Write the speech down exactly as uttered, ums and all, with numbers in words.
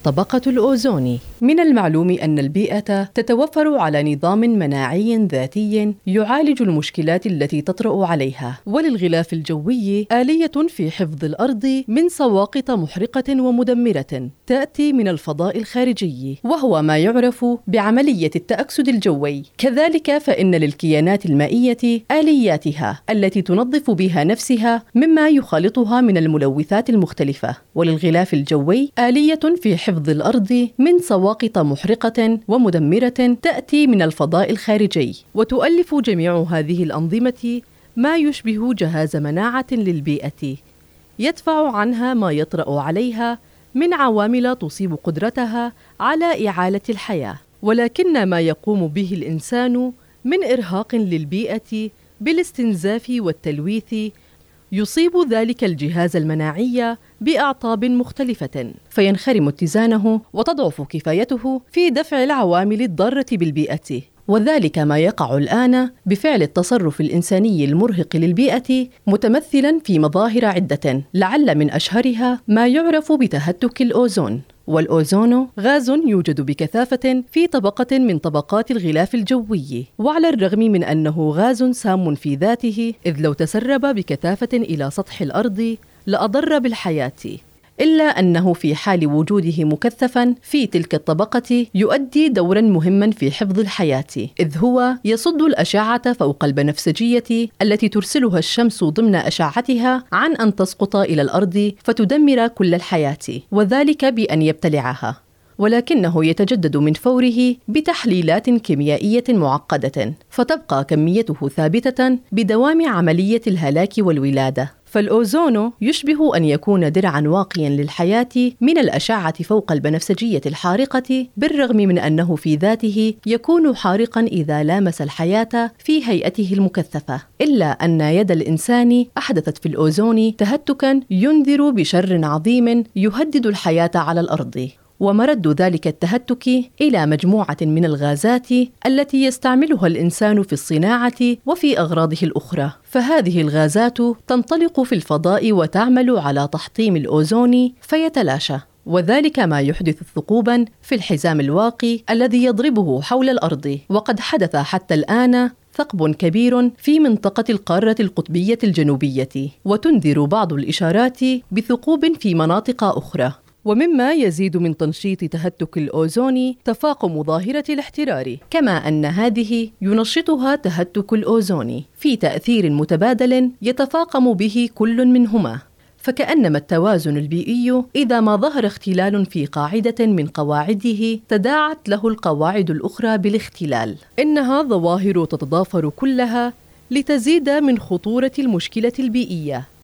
طبقة الأوزون. من المعلوم أن البيئة تتوفر على نظام مناعي ذاتي يعالج المشكلات التي تطرأ عليها، وللغلاف الجوي آلية في حفظ الأرض من سواقط محرقة ومدمرة تأتي من الفضاء الخارجي، وهو ما يعرف بعملية التأكسد الجوي. كذلك فإن للكيانات المائية آلياتها التي تنظف بها نفسها مما يخالطها من الملوثات المختلفة، وللغلاف الجوي آلية في حفظ الأرض من سواقط محرقة ومدمرة تأتي من الفضاء الخارجي. وتؤلف جميع هذه الأنظمة ما يشبه جهاز مناعة للبيئة يدفع عنها ما يطرأ عليها من عوامل تصيب قدرتها على إعالة الحياة. ولكن ما يقوم به الإنسان من إرهاق للبيئة بالاستنزاف والتلويث يصيب ذلك الجهاز المناعي بأعطاب مختلفة، فينخرم اتزانه وتضعف كفايته في دفع العوامل الضارة بالبيئة. وذلك ما يقع الآن بفعل التصرف الإنساني المرهق للبيئة، متمثلا في مظاهر عدة، لعل من أشهرها ما يعرف بتهتك الأوزون. والأوزون غاز يوجد بكثافة في طبقة من طبقات الغلاف الجوي، وعلى الرغم من أنه غاز سام في ذاته، إذ لو تسرب بكثافة إلى سطح الأرض لأضر بالحياة، إلا أنه في حال وجوده مكثفاً في تلك الطبقة يؤدي دوراً مهماً في حفظ الحياة، إذ هو يصد الأشعة فوق البنفسجية التي ترسلها الشمس ضمن أشعتها عن أن تسقط إلى الأرض فتدمر كل الحياة، وذلك بأن يبتلعها. ولكنه يتجدد من فوره بتحليلات كيميائية معقدة، فتبقى كميته ثابتة بدوام عملية الهلاك والولادة. فالأوزون يشبه أن يكون درعاً واقياً للحياة من الأشعة فوق البنفسجية الحارقة، بالرغم من أنه في ذاته يكون حارقاً إذا لامس الحياة في هيئته المكثفة، إلا أن يد الإنسان أحدثت في الأوزون تهتكاً ينذر بشر عظيم يهدد الحياة على الأرض. ومرد ذلك التهتك إلى مجموعة من الغازات التي يستعملها الإنسان في الصناعة وفي أغراضه الأخرى، فهذه الغازات تنطلق في الفضاء وتعمل على تحطيم الأوزون فيتلاشى، وذلك ما يحدث ثقوباً في الحزام الواقي الذي يضربه حول الأرض. وقد حدث حتى الآن ثقب كبير في منطقة القارة القطبية الجنوبية، وتنذر بعض الإشارات بثقوب في مناطق أخرى. ومما يزيد من تنشيط تهتك الأوزون تفاقم ظاهرة الاحترار، كما أن هذه ينشطها تهتك الأوزون في تأثير متبادل يتفاقم به كل منهما. فكأنما التوازن البيئي إذا ما ظهر اختلال في قاعدة من قواعده تداعت له القواعد الأخرى بالاختلال. إنها ظواهر تتضافر كلها لتزيد من خطورة المشكلة البيئية.